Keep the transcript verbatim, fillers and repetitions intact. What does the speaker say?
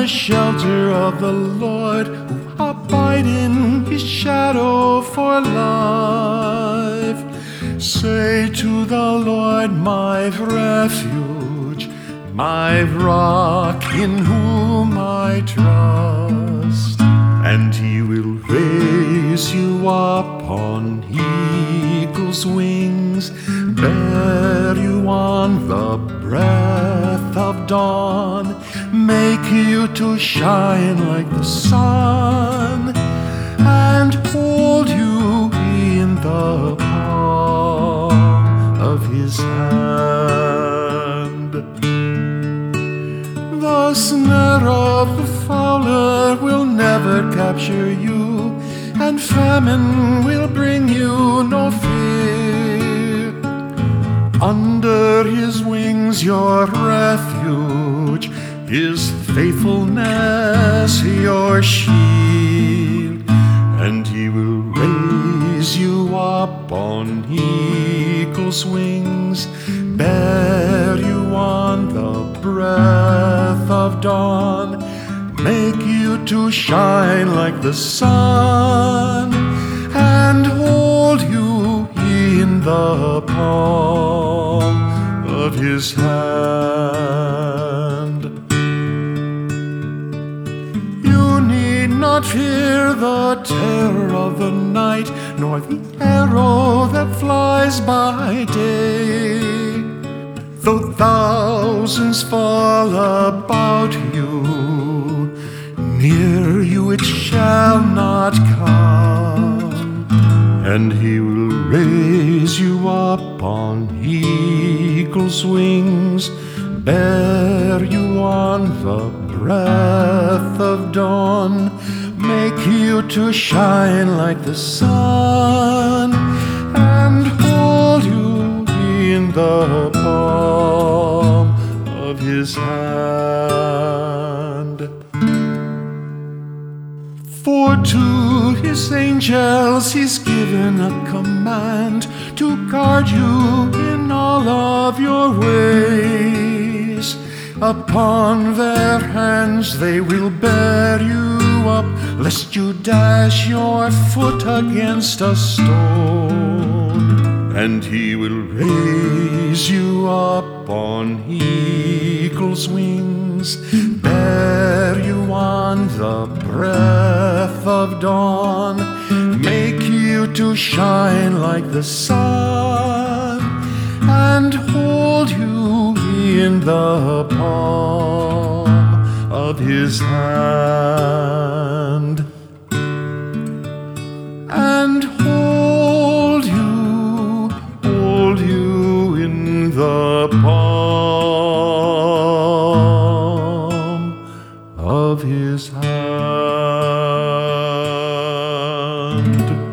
the shelter of the Lord, who abide in his shadow for life. Say to the Lord, my refuge, my rock in whom I trust, and he will raise you up on eagle's wings, bear you on the breath of dawn, make you to shine like the sun, and hold you in the palm of his hand. The snare of the fowler will never capture you, and famine will bring you no fear. Under his wings your refuge, his faithfulness your shield, and he will raise you up on eagle's wings, bear you on the breath of dawn, make you to shine like the sun, and hold you in the palm of his hand. You need not fear the terror of the night, nor the arrow that flies by day. Though thousands fall about you, near you it shall not come. And he will raise you up on eagle's wings, bear you on the breath of dawn, make you to shine like the sun, and hold you in the palm of his hand. For to his angels he's given a command to guard you in all of your ways. Upon their hands they will bear you up, lest you dash your foot against a stone. And he will raise you up on eagle's wings, bear you on the breath of dawn, make you to shine like the sun, and hold you in the palm of his hand, and hold you, hold you in the palm of his hand.